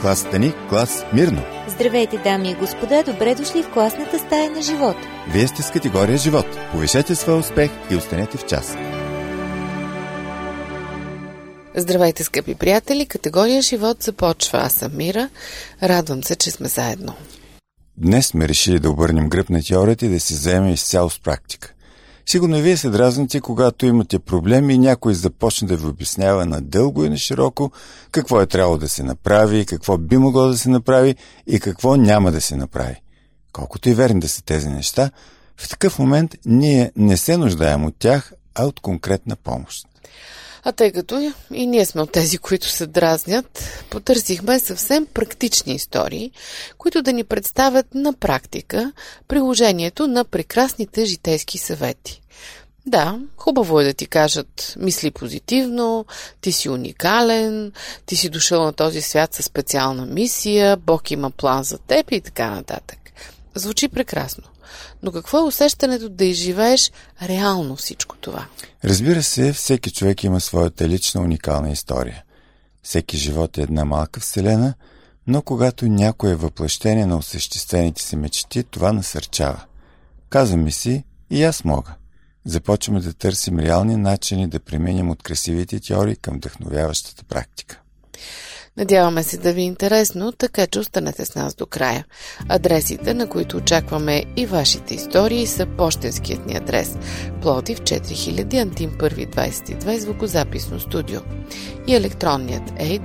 класата ни клас Мирно. Здравейте, дами и господа, добре дошли в класната стая на живот. Вие сте с категория живот. Повишете своя успех и останете в час. Здравейте, скъпи приятели! Категория живот започва. Аз съм Мира. Радвам се, че сме заедно. Днес сме решили да обърнем гръб на теорията и да се заемем изцяло с практика. Сигурно вие се дразните, когато имате проблеми и някой започне да ви обяснява надълго и на широко какво е трябвало да се направи, какво би могло да се направи и какво няма да се направи. Колкото и верни да са тези неща, в такъв момент ние не се нуждаем от тях, а от конкретна помощ. А тъй като и ние сме от тези, които се дразнят, потърсихме съвсем практични истории, които да ни представят на практика приложението на прекрасните житейски съвети. Да, хубаво е да ти кажат: мисли позитивно, ти си уникален, ти си дошъл на този свят със специална мисия, Бог има план за теб и така нататък. Звучи прекрасно. Но какво е усещането да изживееш реално всичко това? Разбира се, всеки човек има своята лична уникална история. Всеки живот е една малка вселена, но когато някой е въплъщение на осъществените си мечти, това насърчава. Казваме си: и аз мога. Започваме да търсим реални начини да преминем от красивите теории към вдъхновяващата практика. Надяваме се да ви е интересно, така че останете с нас до края. Адресите, на които очакваме и вашите истории, са пощенският ни адрес: Пловдив 4000, Антим 1 22, звукозаписно студио, и електронният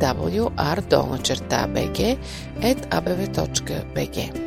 awr@abv.bg.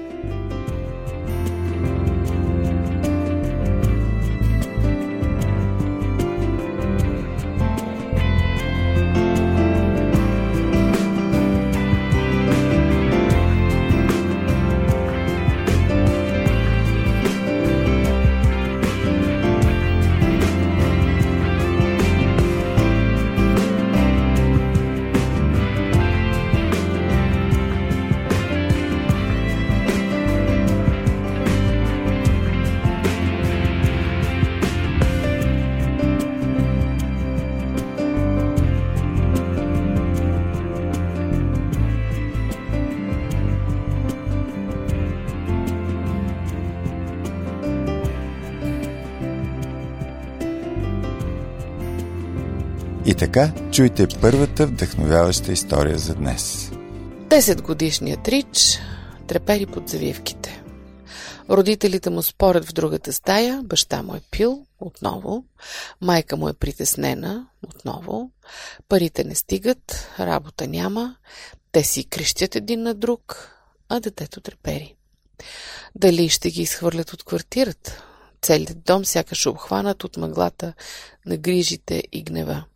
И така, чуйте първата вдъхновяваща история за днес. 10-годишният Рич трепери под завивките. Родителите му спорят в другата стая, баща му е пил отново, майка му е притеснена отново, парите не стигат, работа няма, те си крещят един на друг, а детето трепери. Дали ще ги изхвърлят от квартирата? Целият дом сякаш обхванат от мъглата на грижите и гнева.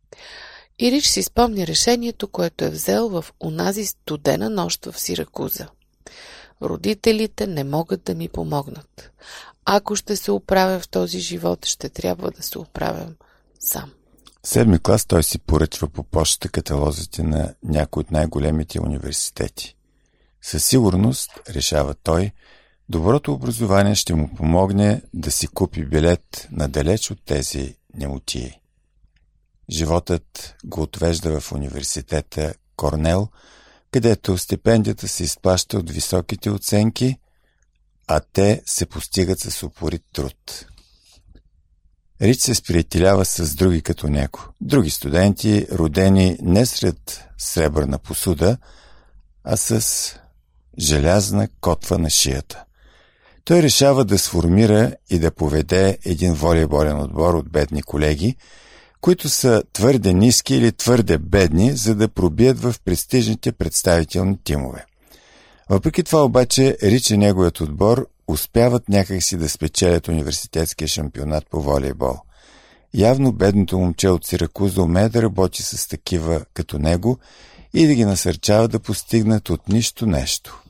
И Рич си спомня решението, което е взел в онази студена нощ в Сиракуза. Родителите не могат да ми помогнат. Ако ще се оправя в този живот, ще трябва да се оправям сам. В 7-ми клас той си поръчва по почта каталозите на някои от най-големите университети. Със сигурност, решава той, доброто образование ще му помогне да си купи билет надалеч от тези немотии. Животът го отвежда в университета Корнел, където стипендията се изплаща от високите оценки, а те се постигат с упорит труд. Рич се сприятелява с други като него. Други студенти, родени не сред сребърна посуда, а с желязна котва на шията. Той решава да сформира и да поведе един волейболен отбор от бедни колеги, които са твърде ниски или твърде бедни, за да пробият в престижните представителни тимове. Въпреки това обаче, Рич и неговият отбор успяват някакси да спечелят университетския шампионат по волейбол. Явно бедното момче от Сиракуза умее да работи с такива като него и да ги насърчава да постигнат от нищо нещо.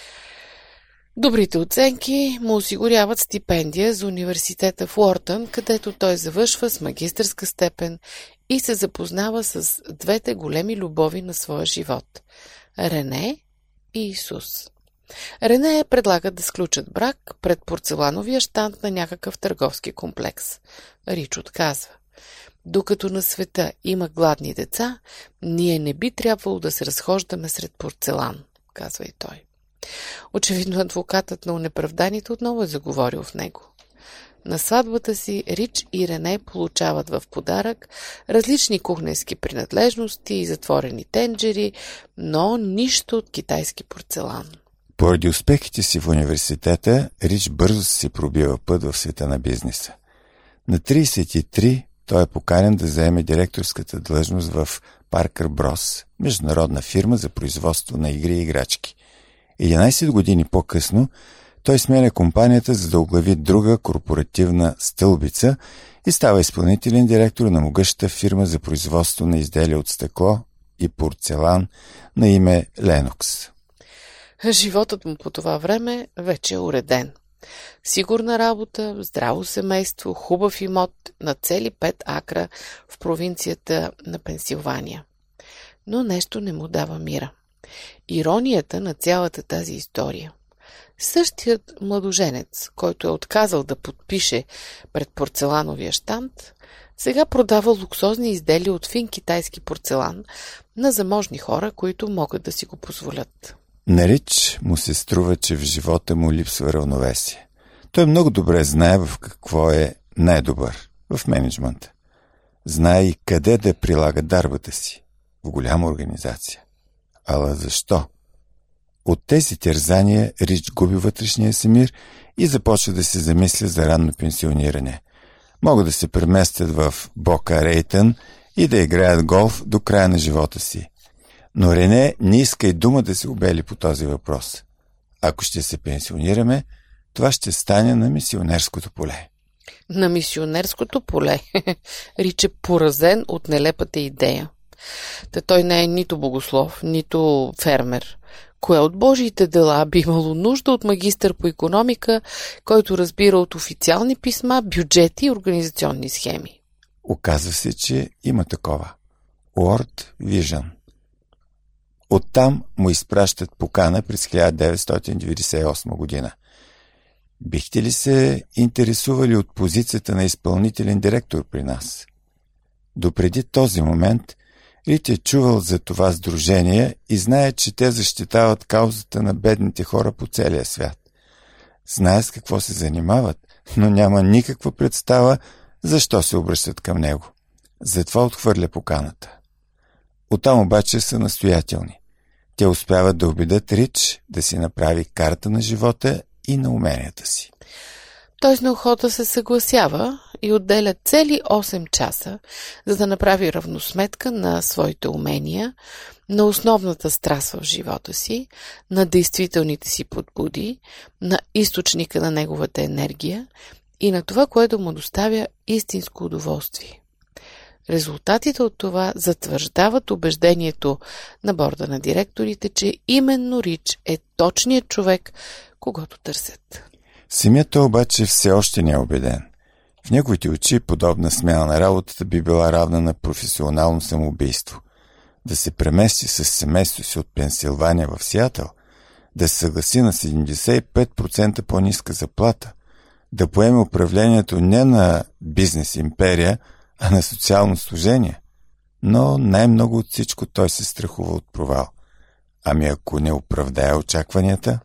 Добрите оценки му осигуряват стипендия за университета в Уортън, където той завършва с магистърска степен и се запознава с двете големи любови на своя живот – Рене и Исус. Рене предлага да сключат брак пред порцелановия щанд на някакъв търговски комплекс. Рич отказва. Докато на света има гладни деца, ние не би трябвало да се разхождаме сред порцелан, казва и той. Очевидно адвокатът на онеправданите отново е заговорил в него. На сватбата си Рич и Рене получават в подарък различни кухненски принадлежности и затворени тенджери, но нищо от китайски порцелан. Поради успехите си в университета, Рич бързо си пробива път в света на бизнеса. На 33 той е поканен да заеме директорската длъжност в Паркър Брос, международна фирма за производство на игри и играчки. 11 години по-късно той сменя компанията, за да оглави друга корпоративна стълбица и става изпълнителен директор на могъщата фирма за производство на изделия от стъкло и порцелан на име Ленокс. Животът му по това време вече е уреден. Сигурна работа, здраво семейство, хубав имот на цели 5 акра в провинцията на Пенсилвания. Но нещо не му дава мира. Иронията на цялата тази история. Същият младоженец, който е отказал да подпише пред порцелановия щанд, сега продава луксозни изделия от фин китайски порцелан на заможни хора, които могат да си го позволят. На Рич му се струва, че в живота му липсва равновесие. Той много добре знае в какво е най-добър – в мениджмънта. Знае и къде да прилага дарбата си – в голяма организация. Ала защо? От тези терзания Рич губи вътрешния си мир и започва да се замисля за ранно пенсиониране. Могат да се преместят в Бока Рейтън и да играят голф до края на живота си. Но Рене не иска и дума да се обели по този въпрос. Ако ще се пенсионираме, това ще стане на мисионерското поле. На мисионерското поле? Рич е поразен от нелепата идея. Та той не е нито богослов, нито фермер. Кое от Божиите дела би имало нужда от магистър по икономика, който разбира от официални писма, бюджети и организационни схеми? Оказва се, че има такова. World Vision. Оттам му изпращат покана през 1998 година. Бихте ли се интересували от позицията на изпълнителен директор при нас? Допреди този момент Рич е чувал за това сдружение и знае, че те защитават каузата на бедните хора по целия свят. Знае с какво се занимават, но няма никаква представа защо се обръщат към него. Затова отхвърля поканата. Оттам обаче са настоятелни. Те успяват да убедят Рич да си направи карта на живота и на уменията си. Той с неохота се съгласява и отделя цели 8 часа, за да направи равносметка на своите умения, на основната страст в живота си, на действителните си подбуди, на източника на неговата енергия и на това, което му доставя истинско удоволствие. Резултатите от това затвърждават убеждението на борда на директорите, че именно Рич е точният човек, когото търсят. Самият той обаче все още не е убеден. В неговите очи подобна смяна на работата би била равна на професионално самоубийство. Да се премести с семейството си от Пенсилвания в Сиатъл, да се съгласи на 75% по-ниска заплата, да поеме управлението не на бизнес империя, а на социално служение. Но най-много от всичко той се страхува от провал. Ами ако не оправдае очакванията?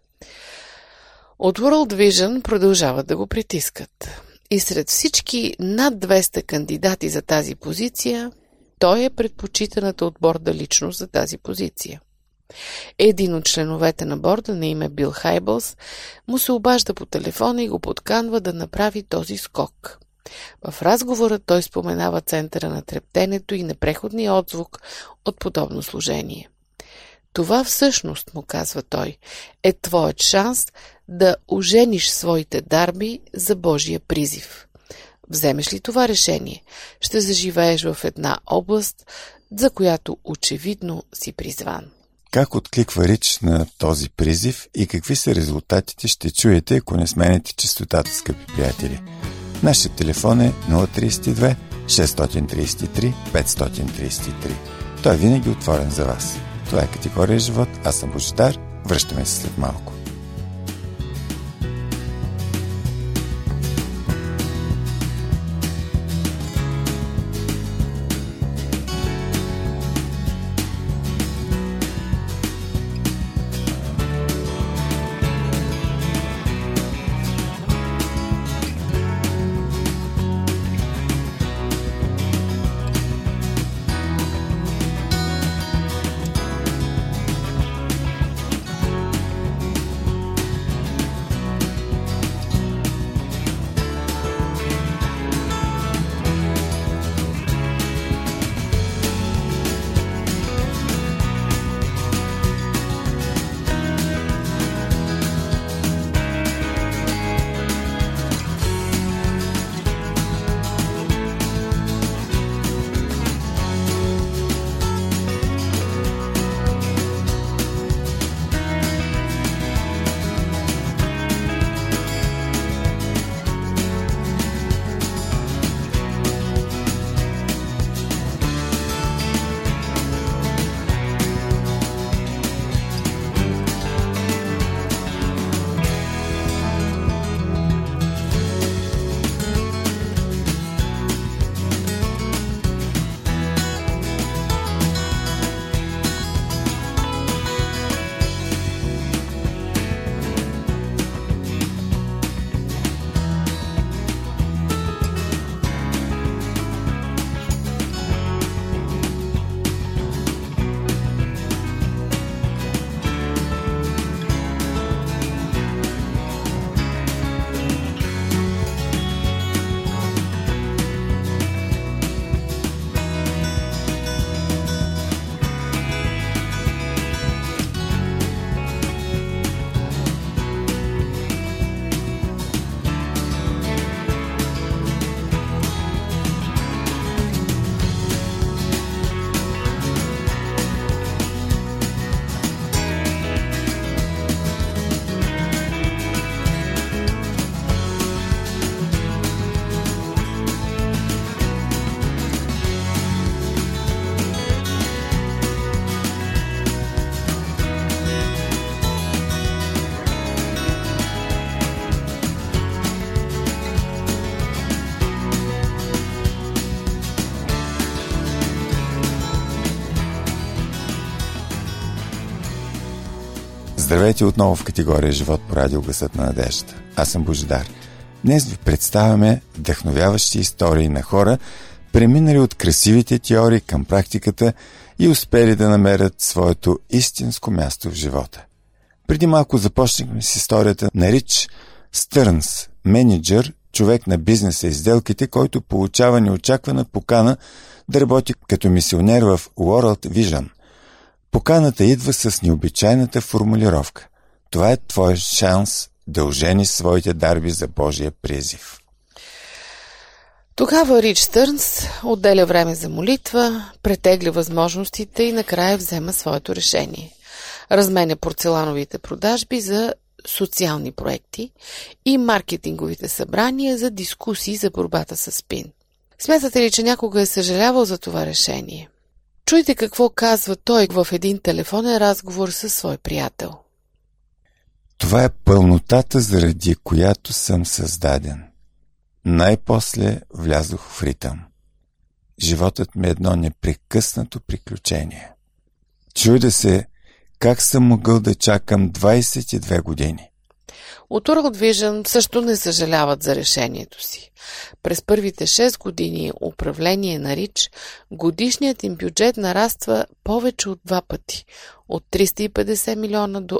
От World Vision продължават да го притискат. И сред всички над 200 кандидати за тази позиция, той е предпочитаната от борда личност за тази позиция. Един от членовете на борда, на име Бил Хайбълс, му се обажда по телефона и го подканва да направи този скок. В разговора той споменава центъра на трептенето и непреходния отзвук от подобно служение. Това всъщност, му казва той, е твоят шанс да ожениш своите дарби за Божия призив. Вземеш ли това решение, ще заживееш в една област, за която очевидно си призван. Как откликва Рич на този призив и какви са резултатите, ще чуете, ако не смените честотата, скъпи приятели. Нашият телефон е 032 633 533. Той е винаги отворен за вас. Това е Категория живот. Аз съм Божидар. Връщаме се след малко. Здравейте отново в категория Живот по радио Гласът на надеждата. Аз съм Божидар. Днес ви представяме вдъхновяващи истории на хора, преминали от красивите теории към практиката и успели да намерят своето истинско място в живота. Преди малко започнахме с историята на Рич Стърнс, мениджър, човек на бизнеса и сделките, който получава неочаквана покана да работи като мисионер в World Vision. Поканата идва с необичайната формулировка: това е твой шанс да ожениш своите дарби за Божия призив. Тогава Рич Стърнс отделя време за молитва, претегля възможностите и накрая взема своето решение. Разменя порцелановите продажби за социални проекти и маркетинговите събрания за дискусии за борбата с СПИН. Смятате ли, че някога е съжалявал за това решение? Чуйте какво казва той в един телефонен разговор със свой приятел. Това е пълнотата, заради която съм създаден. Най-после влязох в ритъм. Животът ми е едно непрекъснато приключение. Чудя се как съм могъл да чакам 22 години. От World Vision също не съжаляват за решението си. През първите 6 години управление на Рич, годишният им бюджет нараства повече от 2 пъти, от 350 милиона до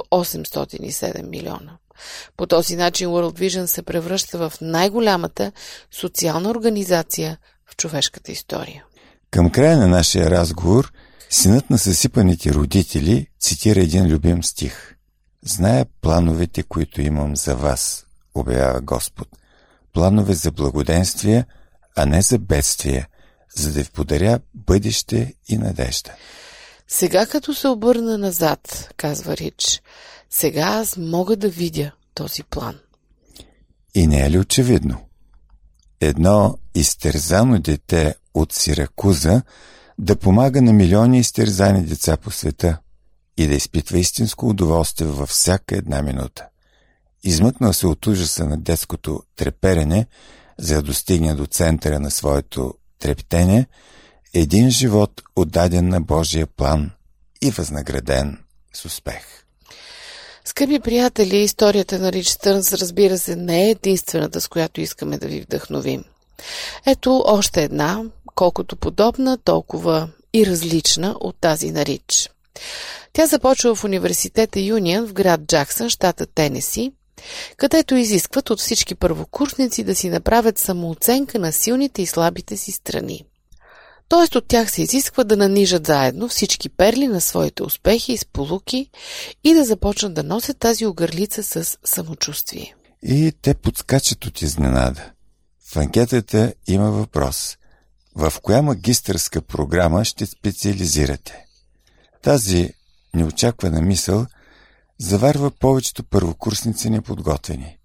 807 милиона. По този начин World Vision се превръща в най-голямата социална организация в човешката история. Към края на нашия разговор, синът на съсипаните родители цитира един любим стих: „Зная плановете, които имам за вас“, обявява Господ. Планове за благоденствие, а не за бедствие, за да ви подаря бъдеще и надежда. Сега като се обърна назад, казва Рич, сега аз мога да видя този план. И не е ли очевидно? Едно изтерзано дете от Сиракуза да помага на милиони изтерзани деца по света и да изпитва истинско удоволствие във всяка една минута. Измъкнал се от ужаса на детското треперене, за да достигне до центъра на своето трептене, един живот отдаден на Божия план и възнаграден с успех. Скъпи приятели, историята на Рич Стърнс, разбира се, не е единствената, с която искаме да ви вдъхновим. Ето още една, колкото подобна, толкова и различна от тази на Рич. Тя започва в университета Юнион в град Джаксън, щата Тенеси, където изискват от всички първокурсници да си направят самооценка на силните и слабите си страни. Тоест от тях се изисква да нанижат заедно всички перли на своите успехи и сполуки и да започнат да носят тази огърлица с самочувствие. И те подскачат от изненада. В анкетата има въпрос: в коя магистърска програма ще специализирате? Тази неочаквана мисъл заварва повечето първокурсници неподготвени.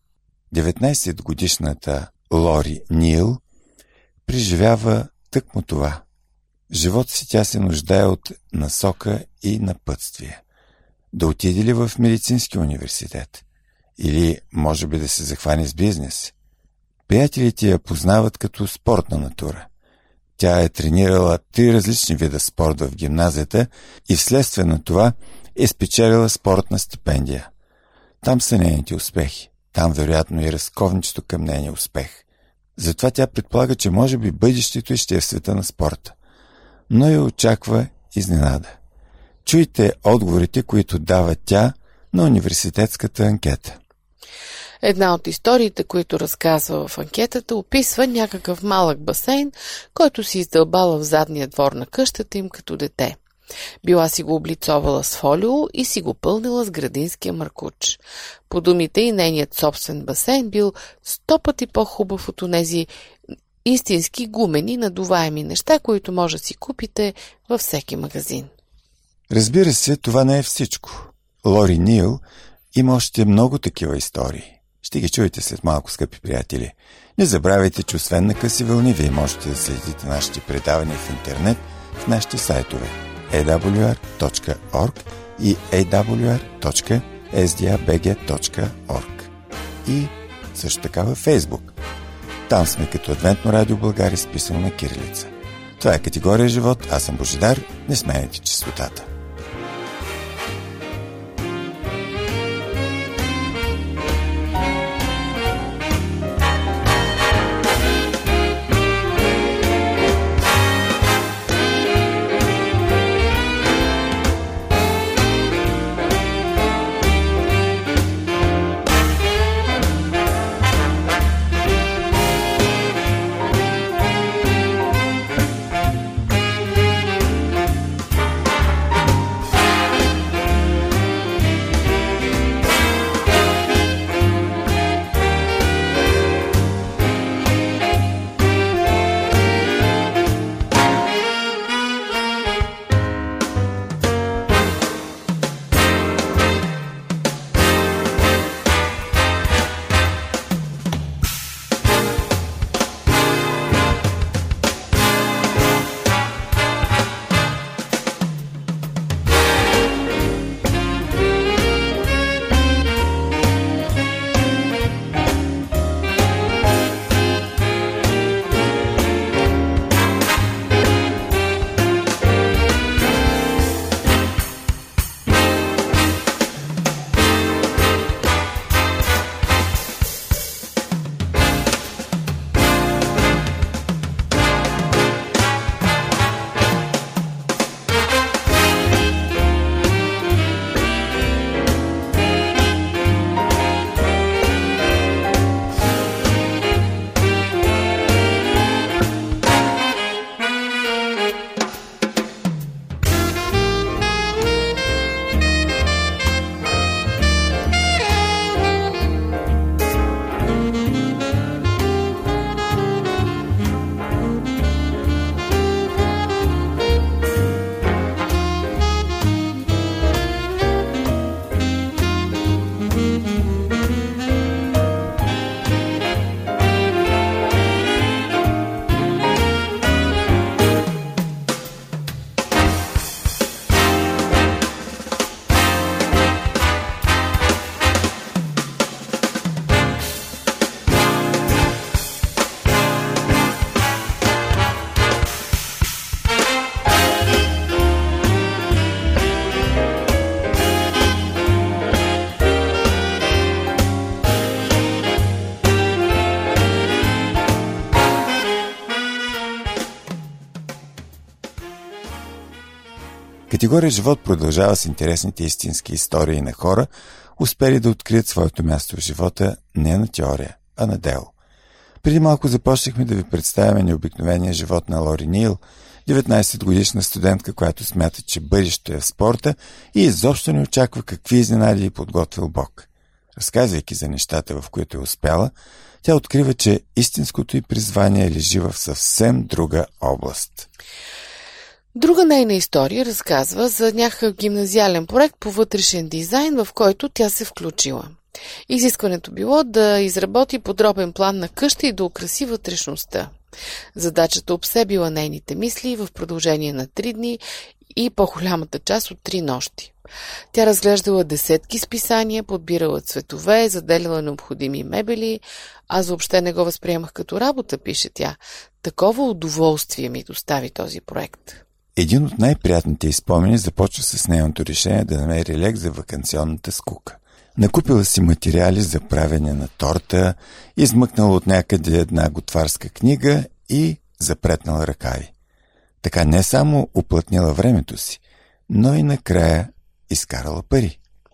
19-годишната Лори Нил преживява тъкмо това. В живота си тя се нуждае от насока и напътствие. Да отиде ли в медицински университет? Или може би да се захване с бизнес? Приятелите я познават като спортна натура. Тя е тренирала 3 различни вида спорт в гимназията и вследствие на това е спечелила спортна стипендия. Там са нейните успехи. Там вероятно и разковничето към нейния успех. Затова тя предполага, че може би бъдещето ще е в света на спорта. Но я очаква изненада. Чуйте отговорите, които дава тя на университетската анкета. Една от историите, които разказва в анкетата, описва някакъв малък басейн, който си издълбала в задния двор на къщата им като дете. Била си го облицовала с фолио и си го пълнила с градинския маркуч. По думите и нейният собствен басейн бил 100 пъти по-хубав от онези истински гумени надуваеми неща, които може да си купите във всеки магазин. Разбира се, това не е всичко. Лори Нил има още много такива истории. Ще ги чуете след малко, скъпи приятели. Не забравяйте, че освен на къси вълни, вие можете да следите нашите предавания в интернет в нашите сайтове awr.org и awr.sdabg.org и също така във Фейсбук. Там сме като Адвентно радио България, изписано на кирилица. Това е категория Живот. Аз съм Божидар. Не сменяйте честотата. Категория живот продължава с интересните истински истории на хора, успели да открият своето място в живота не на теория, а на дело. Преди малко започнахме да ви представяме необикновения живот на Лори Нил, 19-годишна студентка, която смята, че бъдещето е в спорта и изобщо не очаква какви изненади й подготвил Бог. Разказвайки за нещата, в които е успяла, тя открива, че истинското й призвание лежи в съвсем друга област. Друга нейна история разказва за някакъв гимназиален проект по вътрешен дизайн, в който тя се включила. Изискването било да изработи подробен план на къща и да украси вътрешността. Задачата обсебила нейните мисли в продължение на 3 дни и по-голямата част от 3 нощи. Тя разглеждала десетки списания, подбирала цветове, заделила необходими мебели. Аз въобще не го възприемах като работа, пише тя. Такова удоволствие ми достави този проект. Един от най-приятните изпомени започва с нейното решение да намери лек за ваканционната скука. Накупила си материали за правене на торта, измъкнала от някъде една готварска книга и запретнала ръкави. Така не само уплътнила времето си, но и накрая изкарала пари.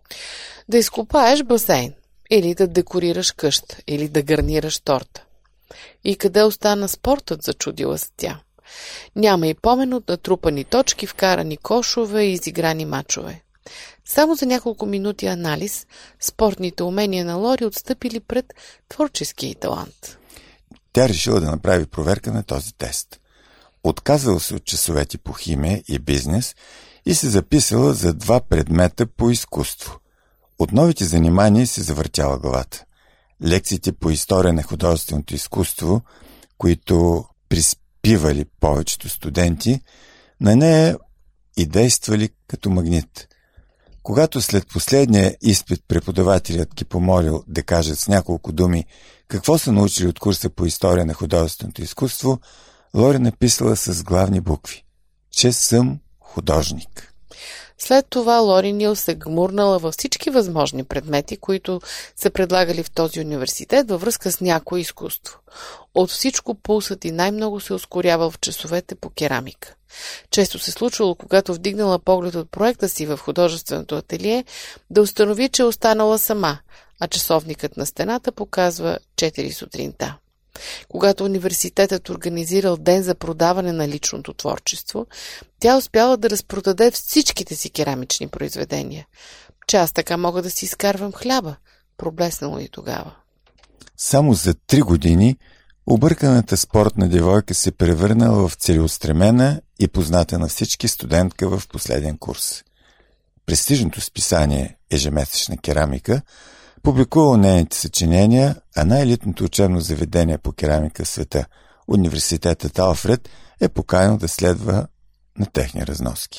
Да изкопаеш басейн, или да декорираш къща, или да гарнираш торта. И къде остана спортът, зачудила се тя. Няма и помен от натрупани точки, вкарани кошове и изиграни мачове. Само за няколко минути анализ, спортните умения на Лори отстъпили пред творческия талант. Тя решила да направи проверка на този тест. Отказала се от часовете по химия и бизнес и се записала за 2 предмета по изкуство. От новите занимания се завъртяла главата. Лекциите по история на художественото изкуство, които приспивали повечето студенти, на нея и действали като магнит. Когато след последния изпит преподавателят ги помолил да кажат с няколко думи какво са научили от курса по история на художественото изкуство, Лори написала с главни букви, че съм художник. След това Лори Нил се гмурнала във всички възможни предмети, които се предлагали в този университет във връзка с някое изкуство. От всичко пулсът и най-много се ускорявал в часовете по керамика. Често се случвало, когато вдигнала поглед от проекта си в художественото ателие, да установи, че е останала сама, а часовникът на стената показва 4 сутринта. Когато университетът организирал ден за продаване на личното творчество, тя успяла да разпродаде всичките си керамични произведения. Че аз така мога да си изкарвам хляба, проблеснало и тогава. Само за 3 години обърканата спортна девойка се превърнала в целеустремена и позната на всички студентка в последен курс. Престижното списание «Ежемесечна керамика» публикувало нейните съчинения, а най-елитното учебно заведение по керамика в света, университетът Алфред, е поканил да следва на техни разноски.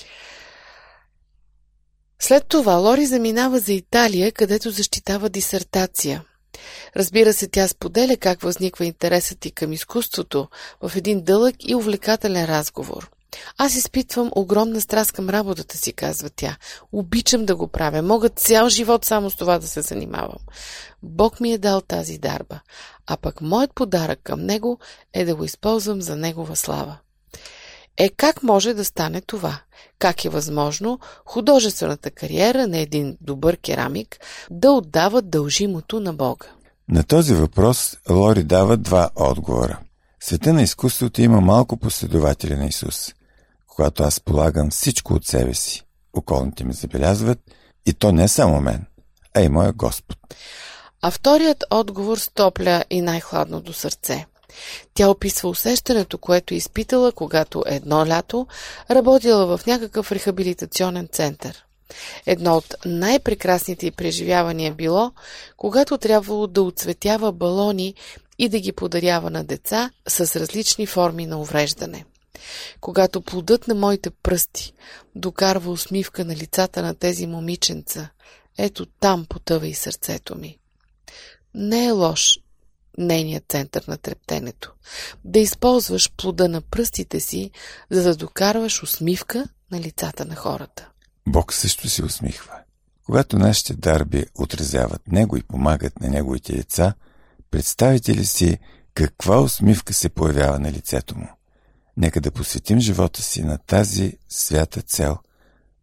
След това Лори заминава за Италия, където защитава дисертация. Разбира се, тя споделя как възниква интересът и към изкуството в един дълъг и увлекателен разговор. Аз изпитвам огромна страст към работата си, казва тя. Обичам да го правя. Мога цял живот само с това да се занимавам. Бог ми е дал тази дарба, а пък моят подарък към него е да го използвам за негова слава. Как може да стане това? Как е възможно художествената кариера на един добър керамик да отдава дължимото на Бога? На този въпрос Лори дава 2 отговора. Света на изкуството има малко последователи на Исус. Когато аз полагам всичко от себе си, околните ми забелязват, и то не само мен, а и моя Господ. А вторият отговор стопля и най-хладното сърце. Тя описва усещането, което е изпитала, когато едно лято работила в някакъв рехабилитационен център. Едно от най-прекрасните й преживявания било, когато трябвало да оцветява балони и да ги подарява на деца с различни форми на увреждане. Когато плодът на моите пръсти докарва усмивка на лицата на тези момиченца, ето там потъва и сърцето ми. Не е лош нейният център на трептенето. Да използваш плода на пръстите си, за да докарваш усмивка на лицата на хората. Бог също се усмихва. Когато нашите дарби отразяват Него и помагат на Неговите деца, представите ли си каква усмивка се появява на лицето Му? Нека да посветим живота си на тази свята цел,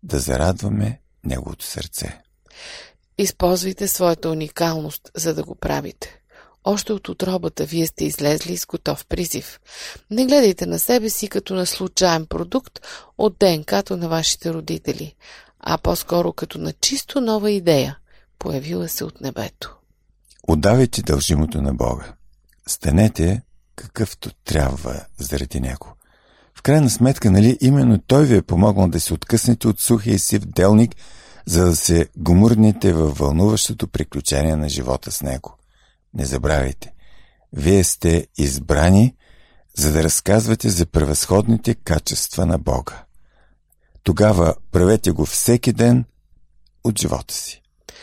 да зарадваме Неговото сърце. Използвайте своята уникалност, за да го правите. Още от утробата вие сте излезли с готов призив. Не гледайте на себе си като на случайен продукт от ДНК-то на вашите родители, а по-скоро като на чисто нова идея, появила се от небето. Отдавайте дължимото на Бога. Станете какъвто трябва заради Него. В крайна сметка, нали, именно Той ви е помогнал да се откъснете от сухия и сив делник, за да се гумурнете във вълнуващото приключение на живота с Него. Не забравяйте, вие сте избрани, за да разказвате за превъзходните качества на Бога. Тогава правете го всеки ден от живота си.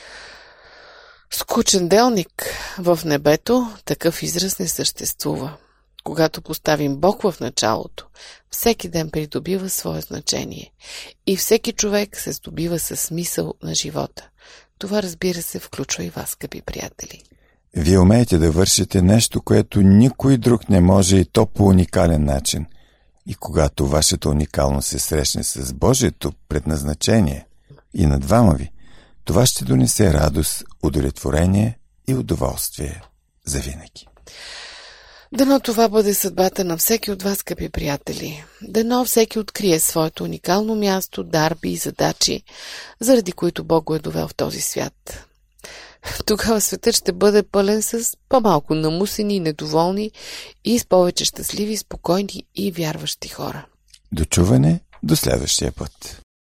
Скучен делник в небето, такъв израз не съществува. Когато поставим Бог в началото, всеки ден придобива свое значение и всеки човек се здобива със смисъл на живота. Това, разбира се, включва и вас, скъпи приятели. Вие умеете да вършите нещо, което никой друг не може, и то по уникален начин. И когато вашата уникалност се срещне с Божието предназначение и на двама ви, това ще донесе радост, удовлетворение и удоволствие завинаги. Дано това бъде съдбата на всеки от вас, скъпи приятели. Дано всеки открие своето уникално място, дарби и задачи, заради които Бог го е довел в този свят. Тогава светът ще бъде пълен с по-малко намусени и недоволни и с повече щастливи, спокойни и вярващи хора. До чуване, до следващия път.